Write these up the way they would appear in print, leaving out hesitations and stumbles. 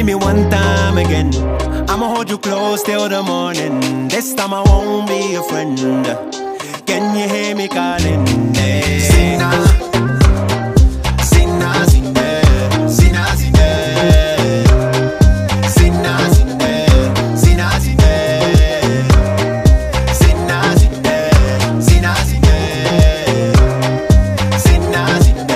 give me one time again. I'ma hold you close till the morning. This time I won't be a friend. Can you hear me calling? Hey. Sina, Sina, Sina, Sina, Sina, Sina, Sina, Sina, Sina, Sina, Sina, Sina.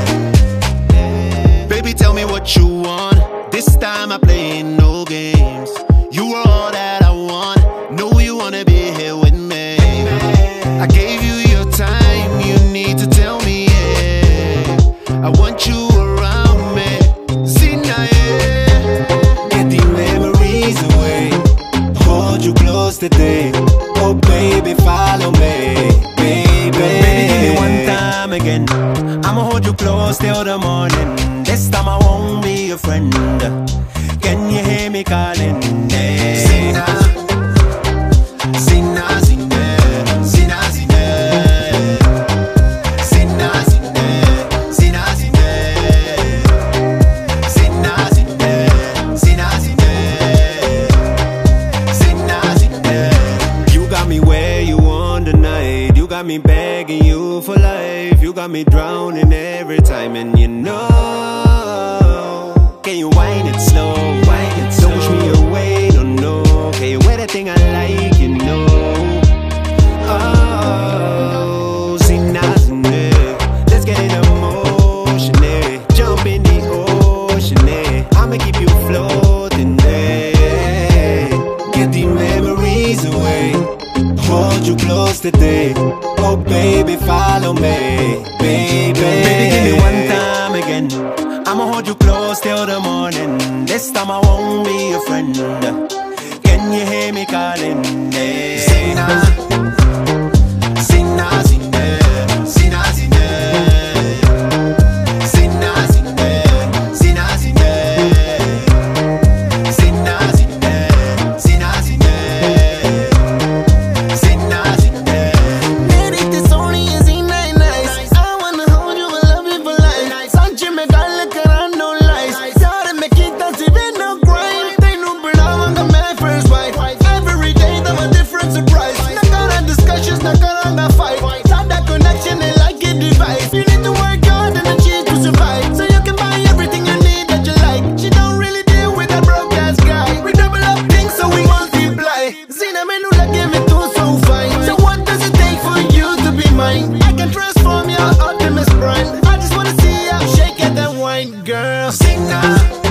Baby, tell me what you want. This time I play no games. You are all that I want. Know you wanna be here with me. I gave you your time. You need to tell me, yeah. I want you around me. See now, yeah. Get the memories away. Hold you close today. Oh baby, follow me, baby. Baby, give me one time again. I'ma hold you close till the morning. This time I won't be a friend. Can you hear me calling? Hey. Sina, Sina, Sina, Sina, Sina, Sina, Sina, Sina, Sina, Sina, Sina, Sina, Sina. You got me where you want tonight. You got me begging you for life. You got me drowning every time, and you know. Can you wind it slow? Wind it slow. Don't push me away, no, no. Can you wear that thing I like, you know? Oh, Sina, Sina. Let's get it emotional. Jump in the ocean, I'ma keep you floating there. Get the memories away. Hold you close today. Oh baby, follow me, baby. Baby, give me one time again. I'ma hold you close till the morning. This time I won't be a friend. Can you hear me calling? Hey. Sina, Sina, Sina, Sina, Sina, Sina, Sina, Sina, Sina, Sina, Sina, Sina, Sina. Baby, this only is nice. I wanna hold you and love you for life. Sanche me dale que no lies. Yara me quita si ven no grind. They no brillava on my first wife. Every day them a different surprise. Not gonna discussions, not gonna fight. Start that connection and like a device. You need to work hard and achieve to survive. So you can buy everything you need that you like. She don't really deal with a broke ass guy. We double up things so we multiply. Zina me lula give me too so fine. So what does it take for you to be mine? I can transform your Optimus Prime. I just wanna see you shake it and wine, girl. Sina.